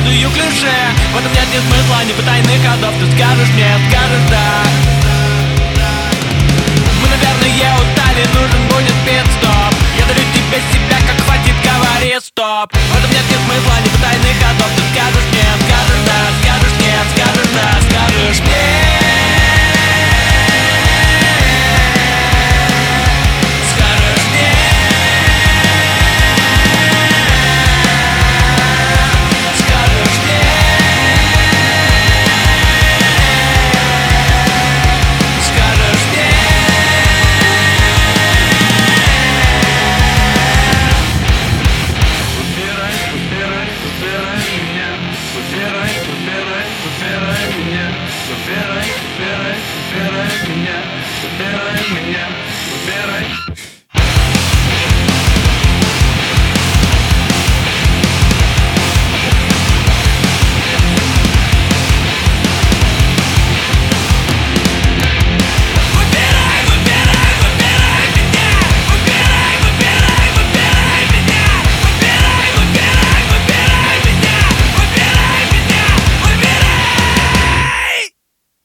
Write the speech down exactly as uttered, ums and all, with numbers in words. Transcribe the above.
следую клише. В этом нет ни смысла, ни потайных ходов. Ты скажешь нет, скажешь да. Мы, наверное, устали, нужен будет пит-стоп. Я дарю тебе себя, как хватит, говори стоп. В этом нет ни смысла, ни потайных ходов. Ты скажешь